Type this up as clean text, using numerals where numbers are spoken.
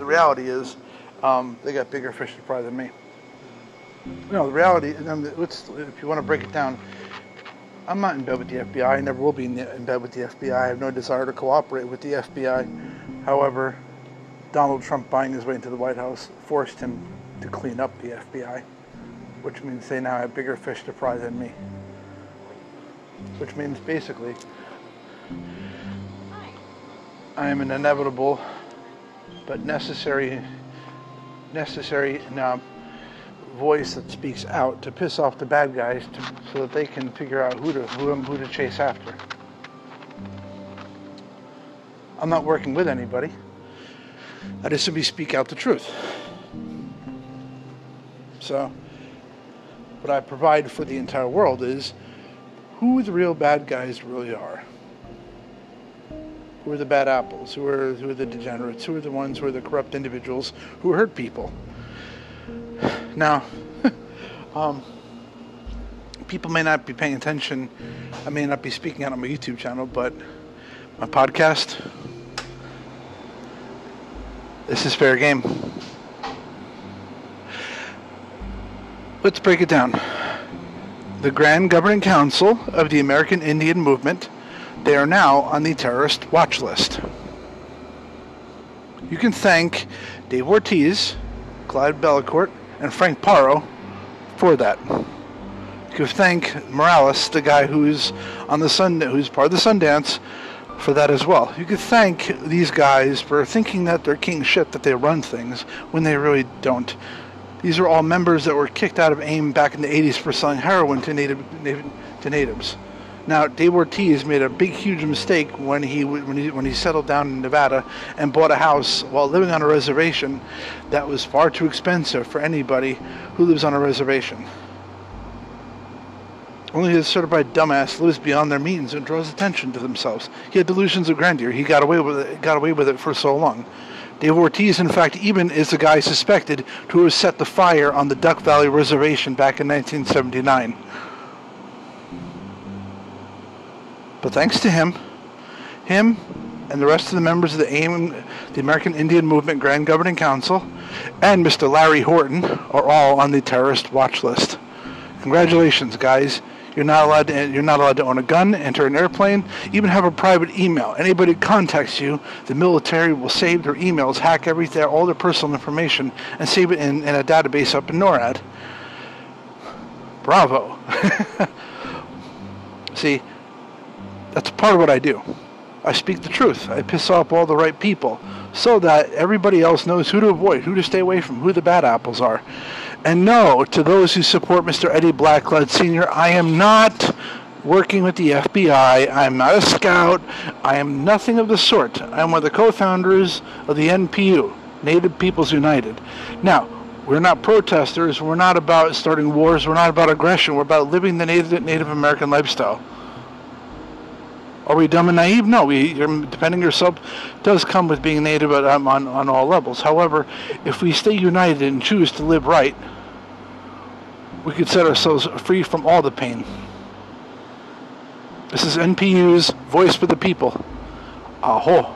the reality is, they got bigger fish to fry than me. The reality, if you want to break it down, I'm not in bed with the FBI. I never will be in bed with the FBI. I have no desire to cooperate with the FBI. However, Donald Trump buying his way into the White House forced him to clean up the FBI, which means they now have bigger fish to fry than me. Which means basically, I am an inevitable but necessary voice that speaks out to piss off the bad guys so that they can figure out who to chase after. I'm not working with anybody. I just simply speak out the truth. So, what I provide for the entire world is who the real bad guys really are. Who are the bad apples? Who are the degenerates? Who are the ones who are the corrupt individuals who hurt people? Now, people may not be paying attention. I may not be speaking out on my YouTube channel, but my podcast, this is fair game. Let's break it down. The Grand Governing Council of the American Indian Movement, they are now on the terrorist watch list. You can thank Dave Ortiz, Clyde Bellecourt, and Frank Paro for that. You can thank Morales, the guy who's on who's part of the Sundance, for that as well. You could thank these guys for thinking that they're king shit, that they run things when they really don't. These are all members that were kicked out of AIM back in the 80s for selling heroin to natives. Now, Dave Ortiz made a big, huge mistake when he settled down in Nevada and bought a house while living on a reservation that was far too expensive for anybody who lives on a reservation. Only a certified dumbass lives beyond their means and draws attention to themselves. He had delusions of grandeur. He got away with it for so long. Dave Ortiz, in fact, even is the guy suspected to have set the fire on the Duck Valley Reservation back in 1979. But thanks to him and the rest of the members of the AIM, the American Indian Movement Grand Governing Council, and Mr. Larry Horton are all on the terrorist watch list. Congratulations, guys. You're not allowed to own a gun, enter an airplane, even have a private email. Anybody who contacts you, the military will save their emails, hack everything, all their personal information, and save it in a database up in NORAD. Bravo. See, that's part of what I do. I speak the truth. I piss off all the right people so that everybody else knows who to avoid, who to stay away from, who the bad apples are. And no, to those who support Mr. Eddie Blacklood Sr., I am not working with the FBI. I am not a scout. I am nothing of the sort. I am one of the co-founders of the NPU, Native Peoples United. Now, we're not protesters. We're not about starting wars. We're not about aggression. We're about living the Native American lifestyle. Are we dumb and naive? No, defending yourself does come with being native on all levels. However, if we stay united and choose to live right, we could set ourselves free from all the pain. This is NPU's Voice for the People. Aho.